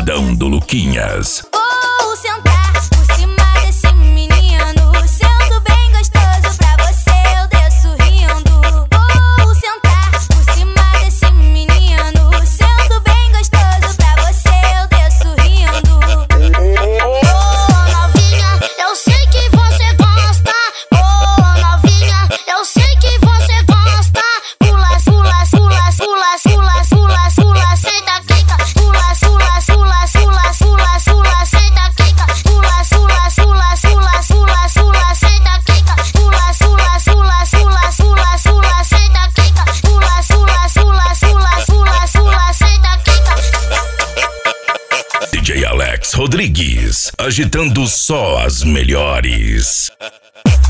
Paredão do Luquinhas. Vou sentar por cima desse menino, sendo bem gostoso pra você, eu desço rindo. Vou sentar por cima desse menino, sendo bem gostoso pra você, eu desço rindo. Oh, novinha, eu sei que você gosta. Oh, novinha, eu sei que você gosta. Pula, pula, pula, pula, pula, pula, pula, senta, quica. Pula, pula, pula, pula, pula, pula, senta, quica. Pula, pula, pula, pula, pula, pula, senta, quica. Pula, pula, pula, pula, pula, pula, senta, quica. Pula, pula, pula, pula, pula, pula, senta, quica. DJ Alex Rodrigues, agitando só as melhores.